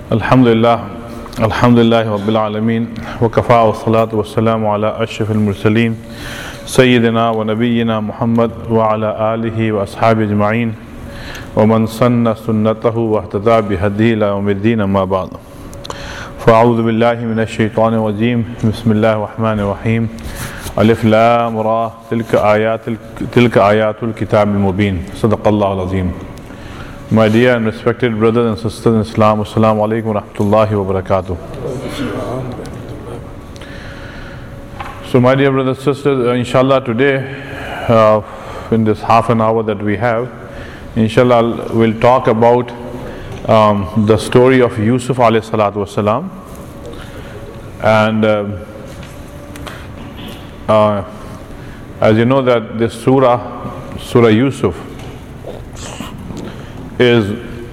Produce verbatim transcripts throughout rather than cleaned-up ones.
Alhamdulillah, Alhamdulillah Rabbil Alameen, wa kafa wa salatu wa salamu ala ashraf al-mursaleen, Sayyidina wa Nabiyyina Muhammad wa ala alihi wa ashabi ajma'een, wa man sanna sunnatahu wa ihtada bihadihi ila yawmiddin, amma ba'd. Fa'a'udhu billahi minash shaitanir rajeem, bismillahir rahmanir rahim, alif lam ra, tilka ayatul, tilka ayatul kitabil mubin, sadaqallahu al-azim. My dear and respected brothers and sisters in Islam, Assalamu alaikum wa rahmatullahi wa barakatuh. So my dear brothers and sisters, uh, inshallah today, uh, in this half an hour that we have, inshallah we'll talk about um, the story of Yusuf alayhi salatu wasalam. And uh, uh, as you know that this surah, Surah Yusuf, is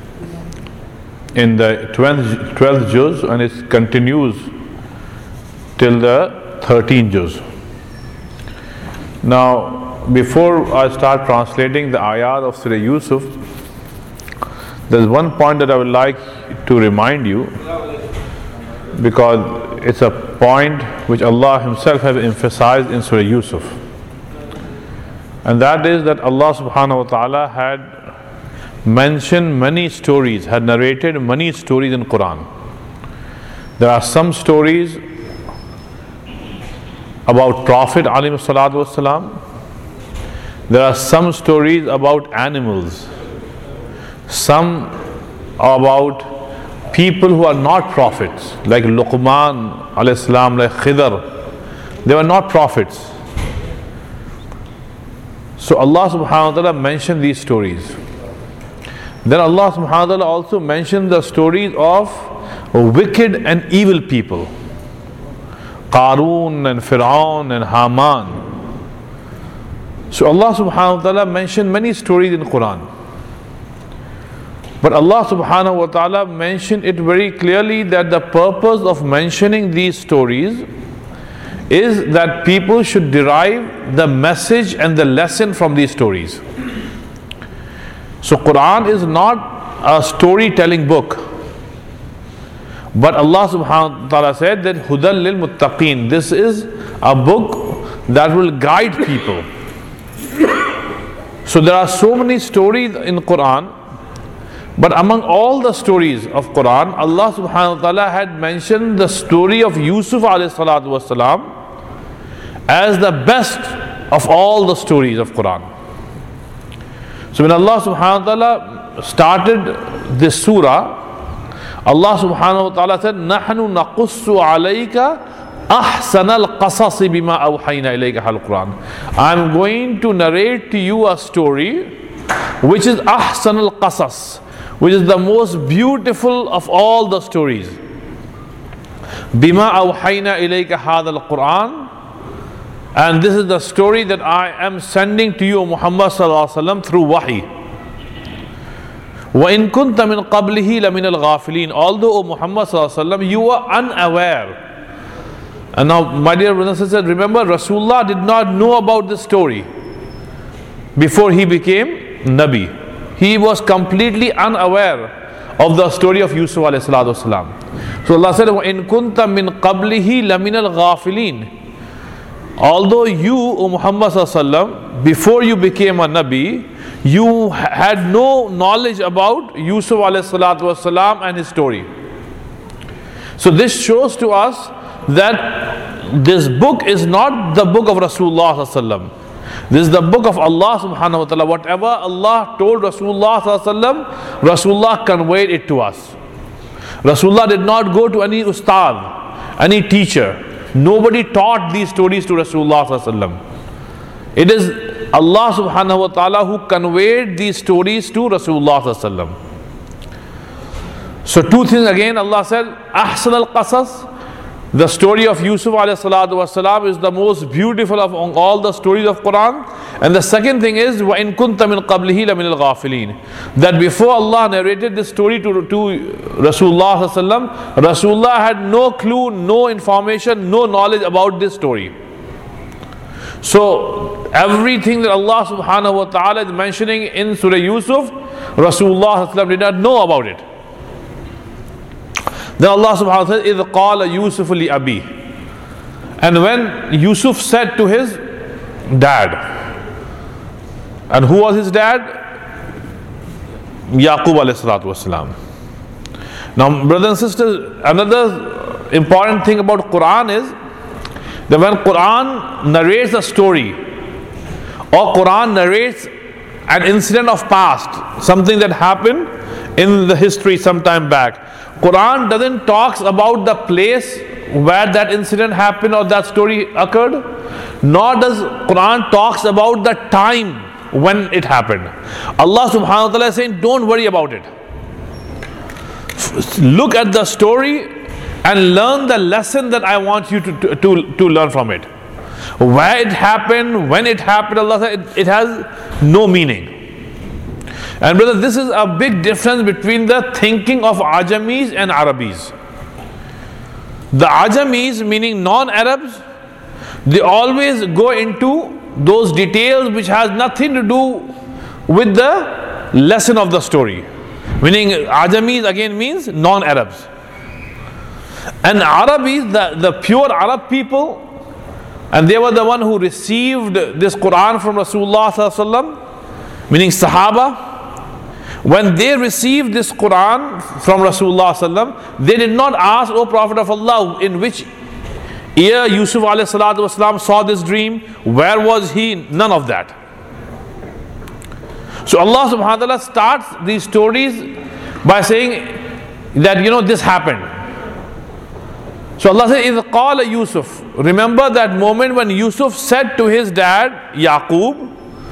in the twelfth, twelfth juz, and it continues till the thirteenth juz. Now, before I start translating the ayat of Surah Yusuf, there's one point that I would like to remind you, because it's a point which Allah Himself has emphasized in Surah Yusuf, and that is that Allah subhanahu wa ta'ala had mentioned many stories, had narrated many stories in Quran. There are some stories about Prophet alayhi salatu wasalam. There are some stories about animals, some about people who are not prophets, like Luqman alayhi salam, like Khidr. They were not prophets. So Allah subhanahu wa ta'ala mentioned these stories. Then Allah subhanahu wa ta'ala also mentioned the stories of wicked and evil people, Qarun and Fir'aun and Haman. So Allah subhanahu wa ta'ala mentioned many stories in Quran. But Allah subhanahu wa ta'ala mentioned it very clearly that the purpose of mentioning these stories is that people should derive the message and the lesson from these stories. So Quran is not a storytelling book, but Allah subhanahu wa ta'ala said that Hudal lil Muttaqeen, this is a book that will guide people. So there are so many stories in Quran, but among all the stories of Quran, Allah subhanahu wa ta'ala had mentioned the story of Yusuf alayhi salatu wasalam as the best of all the stories of Quran. So when Allah subhanahu wa ta'ala started this surah, Allah subhanahu wa ta'ala said, نَحْنُ نَقُصُّ عَلَيْكَ أَحْسَنَ الْقَصَصِ بِمَا أَوْحَيْنَا إِلَيْكَ الْقُرْآنِ. I'm going to narrate to you a story which is أَحْسَنَ الْقَصَصِ, which is the most beautiful of all the stories. بِمَا أَوْحَيْنَا إِلَيْكَ هَذَا الْقُرْآنِ. And this is the story that I am sending to you, Muhammad sallallahu alaihi wasallam, through wahi. وَإِن كُنْتَ مِنْ قَبْلِهِ لَمِنَ الْغَافِلِينَ. Although, O Muhammad sallallahu alaihi wasallam, you were unaware. And now, my dear brothers and sisters, remember, Rasulullah did not know about this story before he became Nabi. He was completely unaware of the story of Yusuf alayhi salatu wasalam. So Allah said, وَإِن كُنْتَ مِنْ قَبْلِهِ لَمِنَ الْغَافِلِينَ. Although you, O Muhammad sallallahu alaihi wasallam, before you became a Nabi, you had no knowledge about Yusuf alayhi salatu wasalam and his story. So this shows to us that this book is not the book of Rasulullah sallallahu alaihi wasallam. This is the book of Allah subhanahu wa ta'ala. Whatever Allah told Rasulullah sallallahu alaihi wasallam, Rasulullah conveyed it to us. Rasulullah did not go to any ustad, any teacher. Nobody taught these stories to Rasulullah sallallahu alaihi wasallam. It is Allah subhanahu wa ta'ala who conveyed these stories to Rasulullah sallallahu alaihi wasallam. So two things again, Allah said, Ahsan al-Qasas, the story of Yusuf alayhi salatu wasalam is the most beautiful of all the stories of Quran. And the second thing is, وَإِن كُنْتَ مِنْ قَبْلِهِ لَمِنَ الْغَافِلِينَ. That before Allah narrated this story to, to Rasulullah sallallahu alaihi wasallam, Rasulullah had no clue, no information, no knowledge about this story. So everything that Allah subhanahu wa ta'ala is mentioning in Surah Yusuf, Rasulullah sallallahu alaihi wasallam did not know about it. Then Allah subhanahu wa ta'ala says, إِذْ قَالَ يُوسُفُ لِأَبِيهِ. And when Yusuf said to his dad, and who was his dad? Yaqub alayhi salatu wasalam. Now, brothers and sisters, another important thing about Quran is that when Quran narrates a story, or Quran narrates an incident of past, something that happened in the history some time back, Quran doesn't talk about the place where that incident happened or that story occurred, nor does Quran talks about the time when it happened. Allah subhanahu wa ta'ala is saying, don't worry about it. Look at the story and learn the lesson that I want you to, to, to, to learn from it. Where it happened, when it happened, Allah said, it, it has no meaning. And brother, this is a big difference between the thinking of Ajamis and Arabis. The Ajamis, meaning non-Arabs, they always go into those details which has nothing to do with the lesson of the story. Meaning Ajamis again means non-Arabs. And Arabis, the, the pure Arab people, and they were the one who received this Quran from Rasulullah sallallahu alaihi wasallam, meaning Sahaba. When they received this Quran from Rasulullah sallallahu alaihi wasallam, they did not ask, O Prophet of Allah, in which year Yusuf alayhi salatu wasalam saw this dream, where was he? None of that. So Allah subhanahu wa ta'ala starts these stories by saying that, you know, this happened. So Allah says, إِذْ قَالَ Yusuf. Remember that moment when Yusuf said to his dad, Yaqub,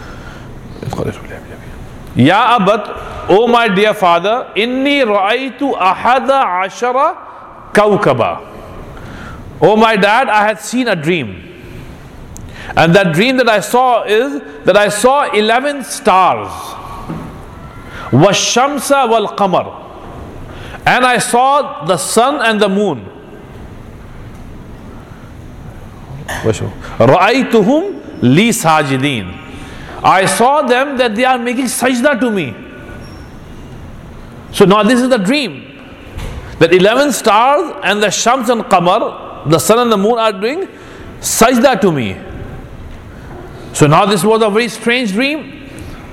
Ya abat, O my dear father, inni ra'aytu ahada ashara kawkaba. Oh my dad, I had seen a dream. And that dream that I saw is that I saw eleven stars. Washamsa wal qamar. And I saw the sun and the moon. Ra'aytuhum li sajidin. I saw them that they are making sajda to me. So now this is the dream. That eleven stars and the Shams and Qamar, the sun and the moon, are doing sajda to me. So now this was a very strange dream.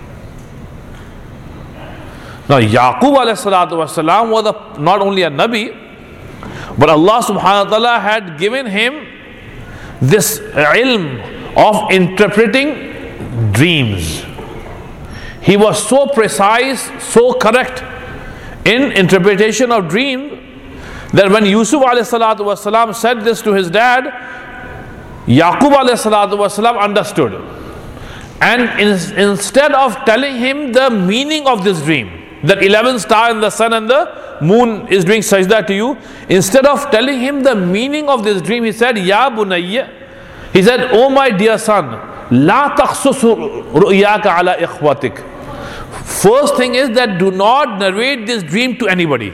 Now Yaqub alayhi salatu wasalam was a, not only a Nabi, but Allah subhanahu wa ta'ala had given him this ilm of interpreting dreams. He was so precise, so correct in interpretation of dreams that when Yusuf alayhi salatu wasalam said this to his dad, Yaqub alayhi salatu wasalam understood. And in, instead of telling him the meaning of this dream, that eleven star and the sun and the moon is doing sajda to you, instead of telling him the meaning of this dream, he said, Ya bunayya, he said, oh my dear son, la taqsus ru'yaka ala ikhwatik. First thing is that do not narrate this dream to anybody,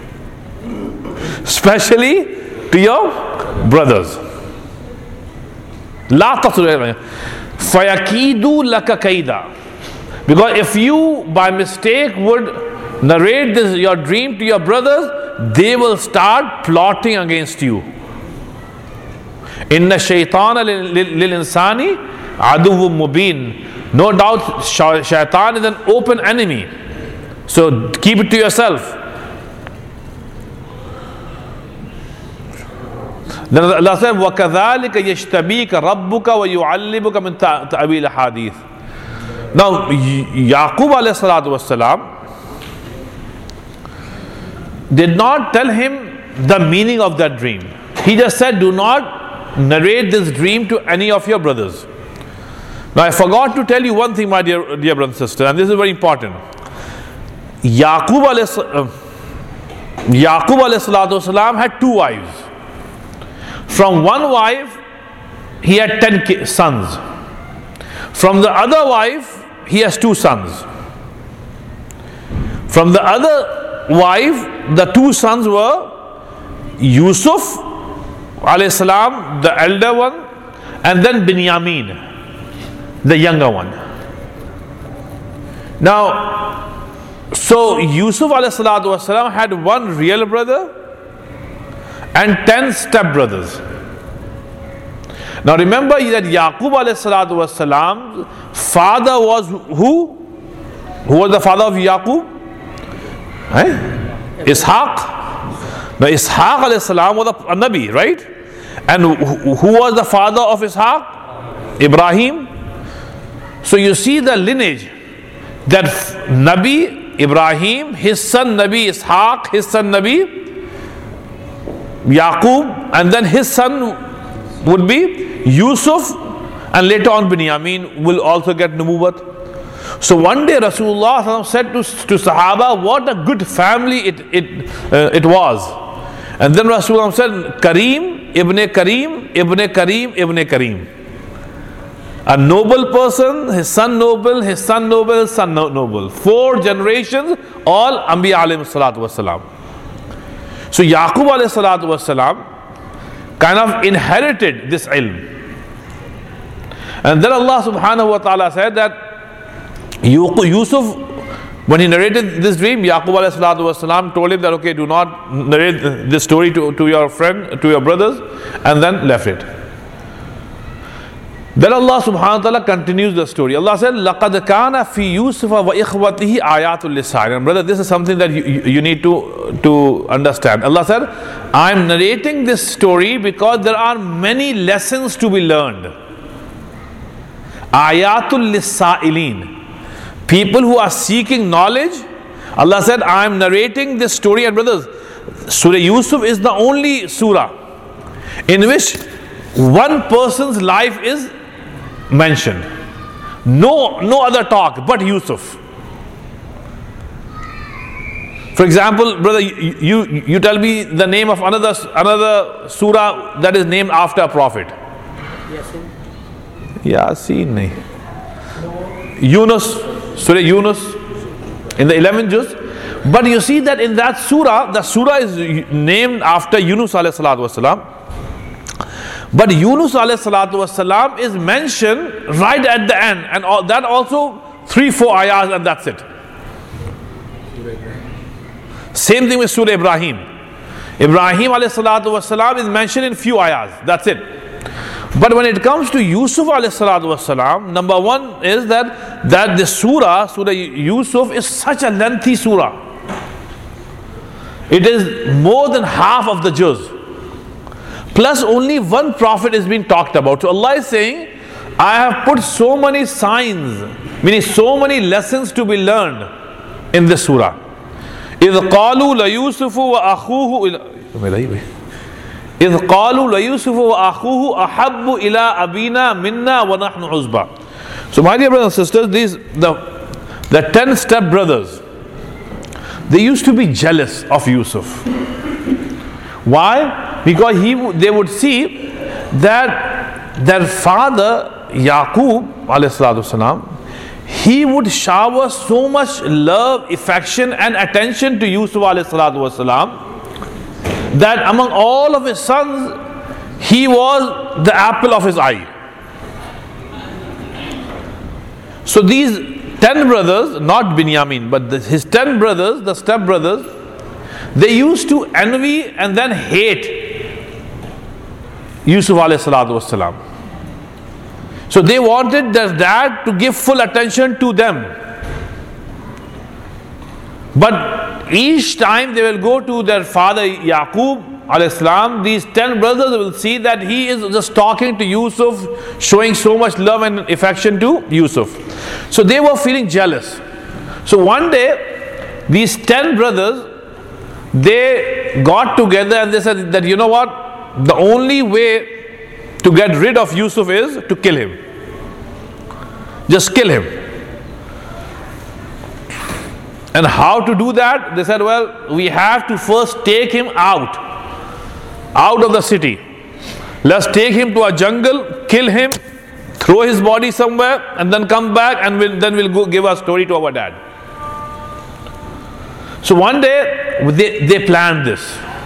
especially to your brothers. La taqsus fayakidu laka kaida. Because if you by mistake would narrate this your dream to your brothers, they will start plotting against you. Inna shaytana lil insani aduwwun mubin. No doubt shaitan is an open enemy. So keep it to yourself. Then Allah said, وَكَذَلِكَ يَشْتَبِيكَ رَبُّكَ وَيُعَلِّمُكَ مِنْ تَأْوِيلِ حَدِيث. Now Yaqub alayhi salatu wasalam did not tell him the meaning of that dream. He just said, do not narrate this dream to any of your brothers. Now I forgot to tell you one thing, my dear, dear brother and sister, and this is very important. Yaqub alayhi, uh, Yaqub alayhi salatu wasalam had two wives. From one wife he had ten sons. From the other wife he has two sons. From the other wife the two sons were Yusuf alayhi salam, the elder one, and then Binyamin, the younger one. Now, so Yusuf alayhi salatu wasalam had one real brother and ten stepbrothers. Now remember that Yaqub alayhi salatu was salam, father was who? Who was the father of Yaqub? Eh? Ishaq. Now Ishaq alayhi salam was a Nabi, right? And who, who was the father of Ishaq? Ibrahim. So you see the lineage that Nabi Ibrahim, his son Nabi Ishaq, his son Nabi Yaqub, and then his son would be Yusuf, and later on Binyamin will also get nubuwwat. So one day Rasulullah said to, to Sahaba, what a good family it it, uh, it was. And then Rasulullah said, Kareem, Ibn Kareem, Ibn Kareem, Ibn Kareem. A noble person, his son noble, his son noble, his son no- noble. Four generations, all Anbiya alayhi salatu wasalam. So Yaqub alayhi salatu wasalam kind of inherited this ilm. And then Allah subhanahu wa ta'ala said that Yusuf, when he narrated this dream, Yaqub alayhi salatu wasalam told him that, okay, do not narrate this story to, to your friend, to your brothers, and then left it. Then Allah subhanahu wa ta'ala continues the story. Allah said, لَقَدْ كَانَ فِي يُوسُفَ وَإِخْوَتِهِ آيَاتٌ لِلسَّائِلِينَ. Brother, this is something that you, you, you need to, to understand. Allah said, I am narrating this story because there are many lessons to be learned. Ayatul Lisa'ilin. People who are seeking knowledge. Allah said, I am narrating this story. And brothers, Surah Yusuf is the only surah in which one person's life is mentioned. No, no other talk but Yusuf. For example, brother, you, you, you tell me the name of another, another surah that is named after a prophet. Yasin. Yasin nahi. Yunus, Surah Yunus in the eleven juz. But you see that in that surah, the surah is named after Yunus alayhi salatu wasalam. But Yunus alayhi salatu wasalam is mentioned right at the end, and all, that also three, four ayahs, and that's it. Same thing with Surah Ibrahim. Ibrahim alayhi salatu wasalam is mentioned in few ayahs, that's it. But when it comes to Yusuf alayhi salatu wasalam, number one is that that the surah, Surah Yusuf, is such a lengthy surah. It is more than half of the juz. Plus only one prophet is being talked about. So Allah is saying, I have put so many signs, meaning so many lessons to be learned in this surah. إِذْ قَالُوا لَيُوسُفُ وَأَخُوهُ إِذْ قَالُوا لَيُوسُفُ وَأَخُوهُ أَحَبُّ إِلَىٰ أَبِينَا مِنَّا وَنَحْنُ عُصْبَةٌ. So my dear brothers and sisters, these the, the ten step brothers, they used to be jealous of Yusuf. Why? Because he, they would see that their father Yaqub alayhi salatu wasalam, he would shower so much love, affection and attention to Yusuf alayhi salatu wasalam, that among all of his sons, he was the apple of his eye. So these ten brothers, not Binyamin, but the, his ten brothers, the step brothers, they used to envy and then hate Yusuf alayhi salatu wasalam. So they wanted their dad to give full attention to them. But each time they will go to their father Yaqub alayhi salam, these ten brothers will see that he is just talking to Yusuf, showing so much love and affection to Yusuf. So they were feeling jealous. So one day, these ten brothers, they got together and they said that, you know what, the only way to get rid of Yusuf is to kill him. Just kill him. And how to do that? They said, well, we have to first take him out, out of the city. Let's take him to a jungle, kill him, throw his body somewhere, and then come back, and we'll, then we'll go give a story to our dad. So one day, they, they planned this.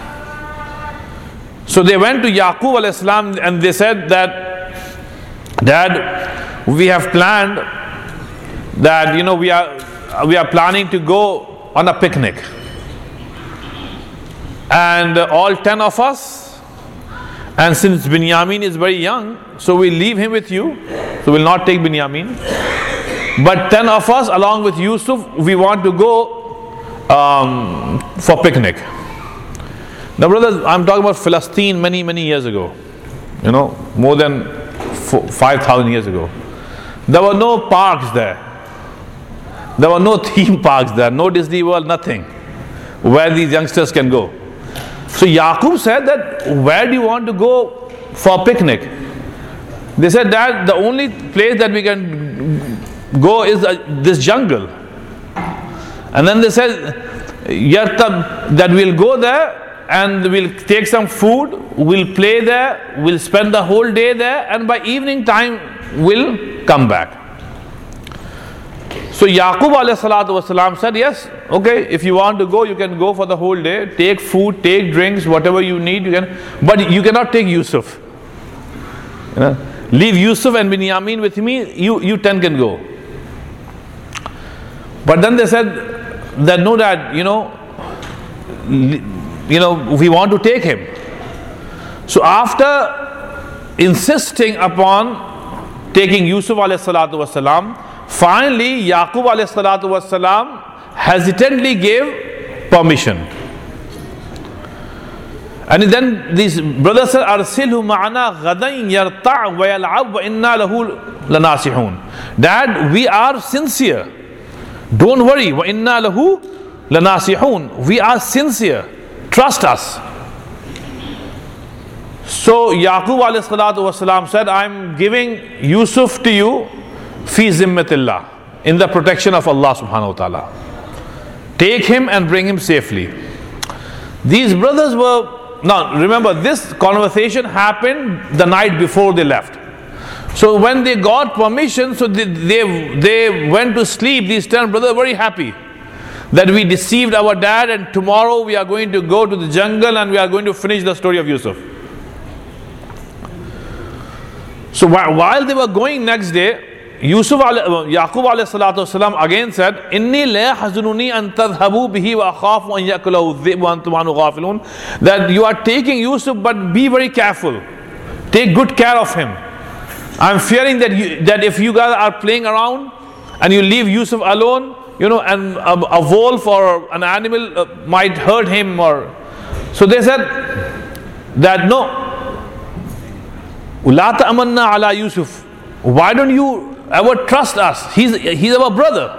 So they went to Yaqub alayhi salam and they said that, Dad, we have planned that, you know, we are we are planning to go on a picnic. and uh, all ten of us, and since Binyamin is very young, so we leave him with you, so we'll not take Binyamin. But ten of us along with Yusuf, we want to go um, for picnic. Now brothers, I'm talking about Palestine many many years ago, you know, more than five thousand years ago. There were no parks there, there were no theme parks there, no Disney World, nothing where these youngsters can go. So Yaqub said that, where do you want to go for a picnic? They said that the only place that we can go is uh, this jungle. And then they said Yartab, that we'll go there and we'll take some food, we'll play there, we'll spend the whole day there, and by evening time we'll come back. So Yaqub alayhi salatu wasalam said, yes, okay, if you want to go, you can go for the whole day, take food, take drinks, whatever you need, you can, but you cannot take Yusuf. You know, leave Yusuf and Binyamin with me, you, you ten can go. But then they said that no, Dad, you know, you know, we want to take him. So after insisting upon taking Yusuf alayhi salatu wasalam, finally Yaqub alayhi salatu wasalam hesitantly gave permission. And then these brothers said, Arsilhu ma'ana ghadan yarta' wa yal'ab wa inna lahu lanasihun. Dad, we are sincere. Don't worry, wa inna lahu lanasihun. We are sincere. Trust us. So Yaqub alayhi salatu wasalam said, I'm giving Yusuf to you fi zimmatillah, in the protection of Allah subhanahu wa ta'ala. Take him and bring him safely. These brothers were, now remember, this conversation happened the night before they left. So when they got permission, so they, they, they went to sleep. These ten brothers were very happy that we deceived our dad, and tomorrow we are going to go to the jungle and we are going to finish the story of Yusuf. So while they were going next day, Yusuf, Yaqub alayhi salatu wasalam again said, Inni la hazununi an tadhhabu bihi wa akhafu an yakulahu dhi'bu wa antum anhu ghafilun. That you are taking Yusuf, but be very careful. Take good care of him. I'm fearing that you, that if you guys are playing around and you leave Yusuf alone, you know, and a, a wolf or an animal uh, might hurt him. Or so they said that no, la ta'amanna ala Yusuf. Why don't you ever trust us? He's he's our brother.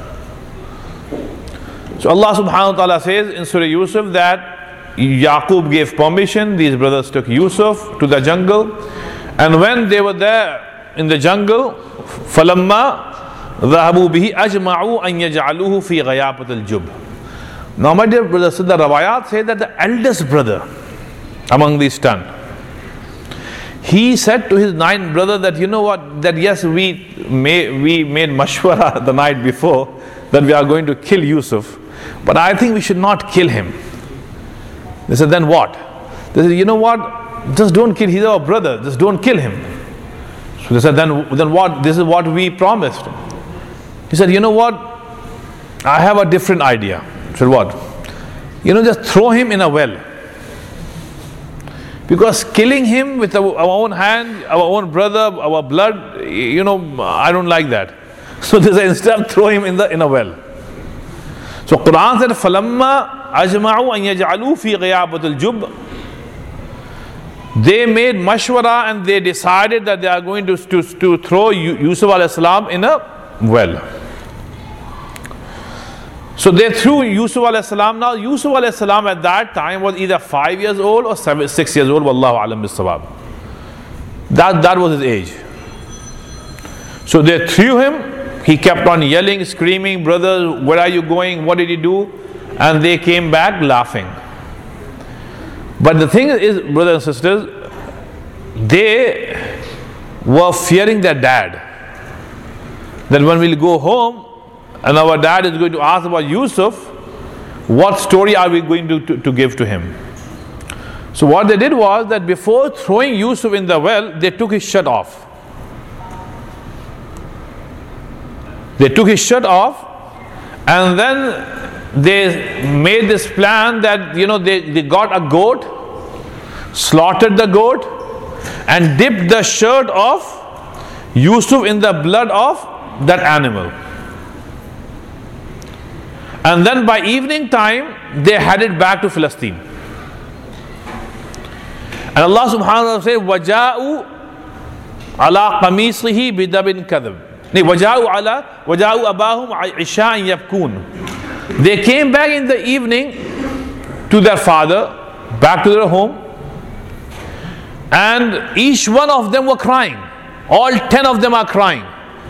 So Allah subhanahu wa ta'ala says in Surah Yusuf that Yaqub gave permission. These brothers took Yusuf to the jungle, and when they were there in the jungle, falamma ذهبوا به أجمعوا أن يجعلوه في غيابة الجب. Now my dear brothers, the Rawayat say that the eldest brother among these ten, he said to his nine brother that, you know what, that yes, we may, we made mashwara the night before that we are going to kill Yusuf, but I think we should not kill him. They said, then what? They said, you know what, just don't kill, he's our brother, just don't kill him. So they said, then, then what, this is what we promised. He said, you know what, I have a different idea. I said, what? You know, just throw him in a well. Because killing him with our, our own hand, our own brother, our blood, you know, I don't like that. So they said, instead throw him in the in a well. So Quran said, فَلَمَّا أَجْمَعُوا أَن يَجْعَلُوا فِي غِيَابَةِ الْجُبِّ. They made mashwara and they decided that they are going to, to, to throw Yusuf alayhi salam in a well. So they threw Yusuf alayhi salam. Now Yusuf alayhi salam at that time was either five years old or seven, six years old. Wallahu alam bis-sawab. That, that was his age. So they threw him. He kept on yelling, screaming, brothers, where are you going? What did you do? And they came back laughing. But the thing is, brothers and sisters, they were fearing their dad. That when we'll go home and our dad is going to ask about Yusuf, what story are we going to, to, to give to him? So what they did was that before throwing Yusuf in the well, they took his shirt off. They took his shirt off, and then they made this plan that, you know, they, they got a goat, slaughtered the goat, and dipped the shirt of Yusuf in the blood of that animal. And then by evening time, they headed back to Palestine. And Allah subhanahu wa ta'ala says, وَجَاءُوا عَلَىٰ قَمِيصِهِ بِدَمٍ كَذِبٍ. وَجَاءُوا عَلَىٰ وَجَاءُوا أَبَاهُمْ عِشَاءً يَبْكُونَ. They came back in the evening to their father, back to their home, and each one of them were crying. All ten of them are crying.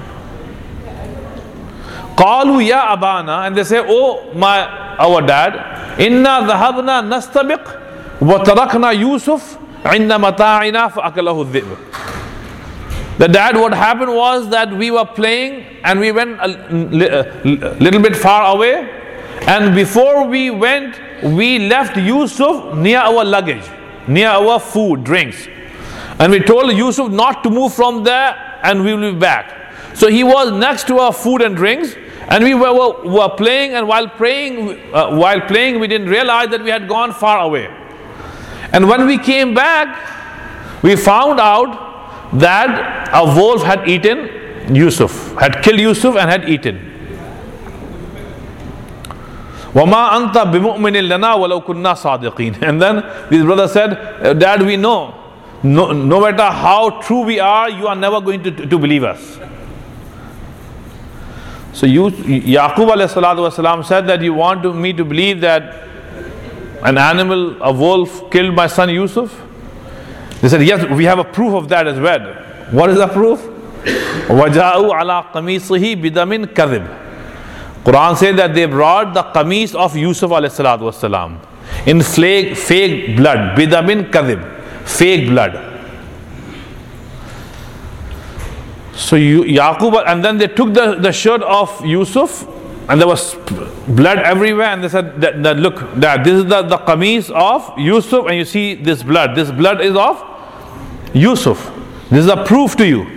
قالوا يا أبانا, and they say, oh my, our dad, إنا ذهبنا نستبق وتركنا يوسف عند متاعنا فأكله الذئب. The dad, what happened was that we were playing and we went a little bit far away, and before we went, we left Yusuf near our luggage, near our food, drinks, and we told Yusuf not to move from there and we will be back. So he was next to our food and drinks, and we were, were, were playing, and while playing, uh, while playing, we didn't realize that we had gone far away. And when we came back, we found out that a wolf had eaten Yusuf, had killed Yusuf and had eaten. وَمَا أَنْتَ بِمُؤْمِنٍ لَنَا وَلَوْ كُنَّا صَادِقِينَ. And then this brother said, Dad, we know, no, no matter how true we are, you are never going to, to believe us. So you, Yaqub alayhi salatu wasalam said that you want to, me to believe that an animal, a wolf, killed my son Yusuf? They said, yes, we have a proof of that as well. What is the proof? وَجَاءُوا عَلَىٰ قَمِيصِهِ بِدَمٍ كَذِبٍ. Quran says that they brought the qamis of Yusuf alayhi salatu wasalam in fake, fake blood. Bidamin kadhib, fake blood. So you, Yaqub, and then they took the, the shirt of Yusuf, and there was blood everywhere, and they said that, that look, that this is the, the qamis of Yusuf, and you see this blood. This blood is of Yusuf. This is a proof to you.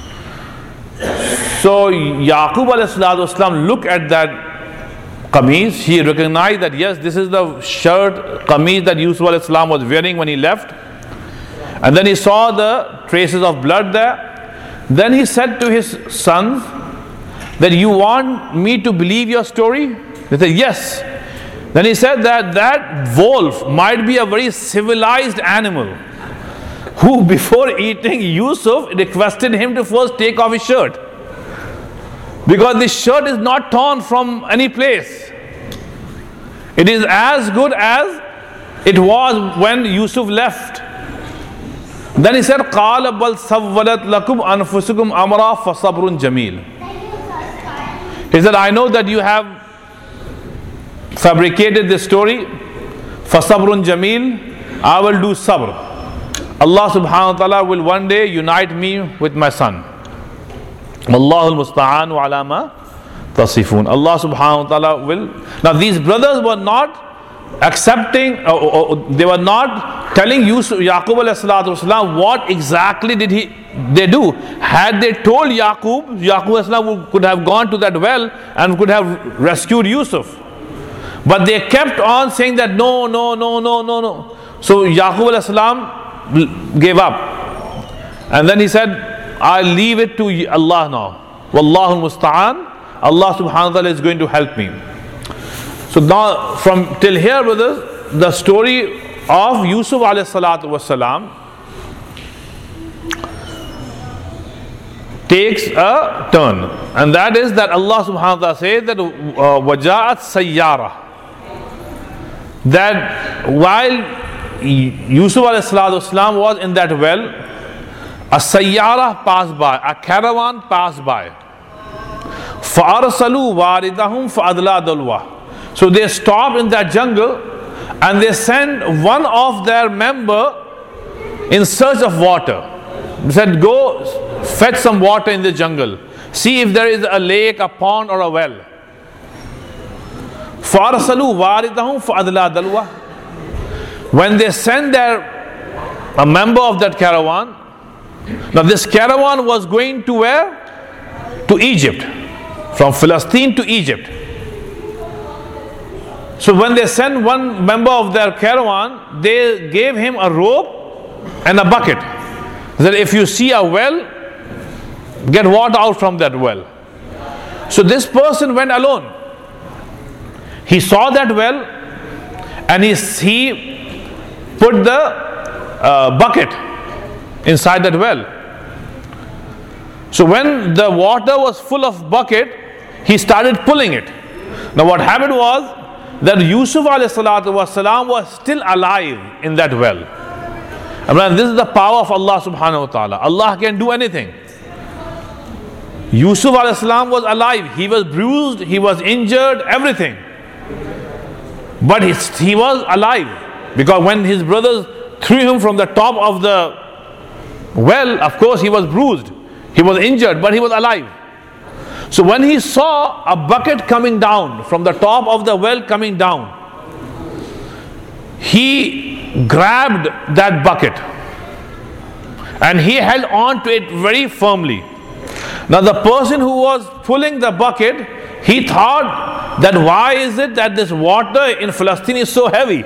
So Yaqub alayhi salatu wasalam looked at that qamis. He recognized that yes, this is the shirt, qamis that Yusuf alayhi salam was wearing when he left. And then he saw the traces of blood there. Then he said to his sons that you want me to believe your story? They said yes. Then he said that that wolf might be a very civilized animal who before eating Yusuf requested him to first take off his shirt, because this shirt is not torn from any place. It is as good as it was when Yusuf left. Then he said, قَالَ بَلْ سَوَّلَتْ لَكُمْ أَنفُسُكُمْ أَمْرًا فَصَبْرٌ جَمِيلٌ. He said, I know that you have fabricated this story. فَصَبْرٌ جَمِيلٌ. I will do sabr. Allah subhanahu wa ta'ala will one day unite me with my son. وَاللَّهُ الْمُسْتَعَانُ عَلَى مَا تَصِفُونَ. Allah subhanahu wa ta'ala will. Now these brothers were not accepting, uh, uh, they were not telling Yusuf, Yaqub alayhi salatu wasalam what exactly did he they do. Had they told Yaqub, Yaqub alayhi salam could have gone to that well and could have rescued Yusuf. But they kept on saying that no, no, no, no, no, no. So Yaqub alayhi salam gave up. And then he said, I'll leave it to Allah now. Wallahu musta'an. Allah subhanahu wa ta'ala is going to help me. So now from till here, brothers, the story of Yusuf alayhi salatu wasalam takes a turn, and that is that Allah subhanahu wa ta'ala says that وَجَاءَتْ سَيَّارَةٌ, that while Yusuf alayhi salatu wasalam was in that well, a sayyara passed by, a caravan passed by. فَأَرْسَلُوا وَارِدَهُمْ فَأَدْلَى دَلْوَهُ. So they stopped in that jungle and they sent one of their member in search of water. They said, go fetch some water in the jungle. See if there is a lake, a pond or a well. فَأَرْسَلُوا وَارِدَهُمْ فَأَدْلَى دَلْوَهُ. When they sent their a member of that caravan, now this caravan was going to where? To Egypt. From Palestine to Egypt. So when they sent one member of their caravan, they gave him a rope and a bucket. That if you see a well, get water out from that well. So this person went alone. He saw that well and he, he put the uh, bucket inside that well. So when the water was full of bucket, he started pulling it. Now what happened was that Yusuf alayhi salatu wasalam was still alive in that well. And this is the power of Allah subhanahu wa ta'ala. Allah can do anything. Yusuf alayhi salam was alive. He was bruised, he was injured, everything. But he, he was alive. Because when his brothers threw him from the top of the well, of course he was bruised. He was injured, but he was alive. So when he saw a bucket coming down from the top of the well coming down, he grabbed that bucket and he held on to it very firmly. Now the person who was pulling the bucket, he thought that why is it that this water in Palestine is so heavy?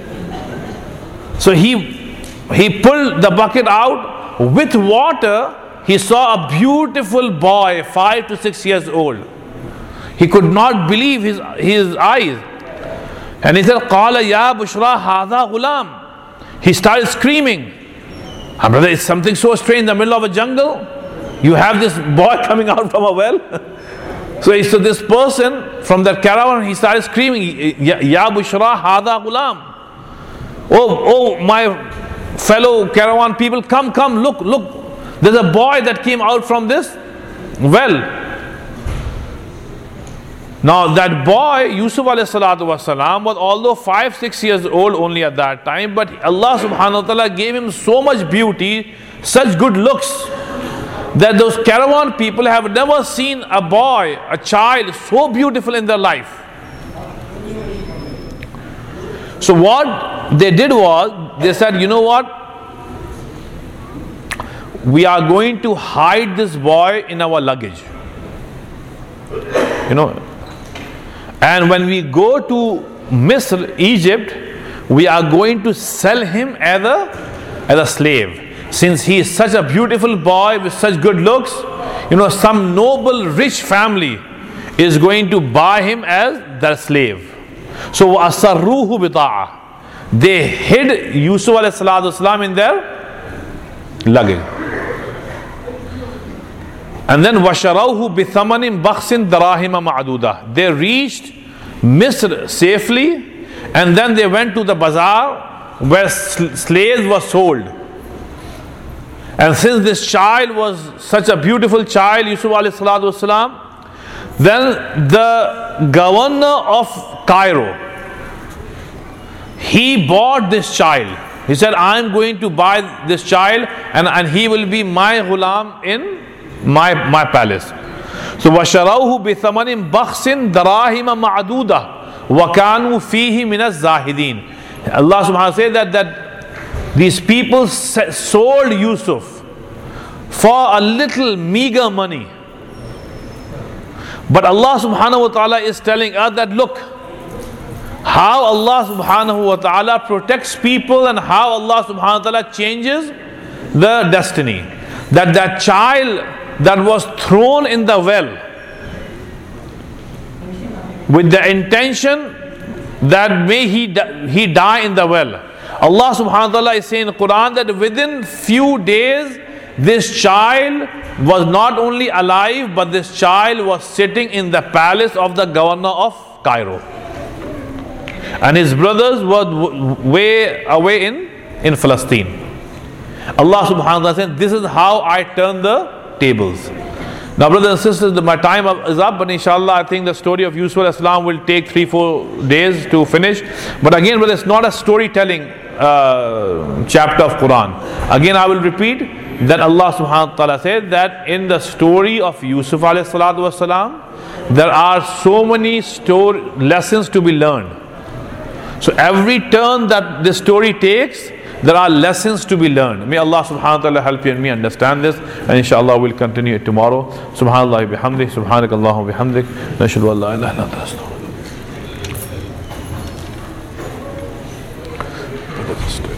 So he he pulled the bucket out with water. He saw a beautiful boy, five to six years old. He could not believe his, his eyes. And he said, "Qala ya Bushra hadha ghulam." He started screaming. "Ah, brother, it's something so strange in the middle of a jungle. You have this boy coming out from a well." so, so this person from that caravan, he started screaming, "Ya, ya Bushra hadha ghulam." Oh, oh, my fellow caravan people, come, come, look, look. There's a boy that came out from this well. Now that boy, Yusuf alayhi salatu wasalam, was although five, six years old only at that time, but Allah subhanahu wa ta'ala gave him so much beauty, such good looks, that those caravan people have never seen a boy, a child so beautiful in their life. So what they did was, they said, you know what? We are going to hide this boy in our luggage. You know. And when we go to Misr, Egypt, we are going to sell him as a, as a slave. Since he is such a beautiful boy with such good looks, you know, some noble rich family is going to buy him as their slave. So asarruhu bita'a. They hid Yusuf alayhi salatu wasalam in their luggage. And then وَشَرَوْهُ بِثَمَنٍ بَخْسٍ دَرَاهِمَ مَعْدُودَةٍ. They reached Misr safely, and then they went to the bazaar where sl- slaves were sold. And since this child was such a beautiful child, Yusuf alayhi salatu wasalam, then the governor of Cairo, he bought this child. He said, I am going to buy this child, and, and he will be my ghulam in my my palace. So وَشَرَوْهُ بِثَمَنٍ بَخْسٍ دَرَاهِمَ مَعْدُودَةٍ وَكَانُوا فِيهِ مِنَ الزَّاهِدِينَ. Allah subhanahu wa ta'ala said that, that these people sold Yusuf for a little meager money. But Allah subhanahu wa ta'ala is telling us that look, how Allah subhanahu wa ta'ala protects people and how Allah subhanahu wa ta'ala changes the destiny. That that child that was thrown in the well with the intention that may he, he die in the well. Allah subhanahu wa ta'ala is saying in the Quran that within few days this child was not only alive, but this child was sitting in the palace of the governor of Cairo. And his brothers were way away in, in Palestine. Allah subhanahu wa ta'ala said, this is how I turn the tables. Now brothers and sisters, my time is up, but inshallah I think the story of Yusuf alayhi salam will take three, four days to finish. But again, brother, it's not a storytelling uh, chapter of Quran. Again, I will repeat that Allah subhanahu wa ta'ala said that in the story of Yusuf alayhi salatu wasalam, there are so many story, lessons to be learned. So every turn that this story takes, there are lessons to be learned. May Allah subhanahu wa ta'ala help you and me understand this. And inshallah we'll continue it tomorrow. Subhanallah bihamdik, subhanakallahumma bihamdik, nashhadu an la ilaha illa anta astaghfiruka. Namaste.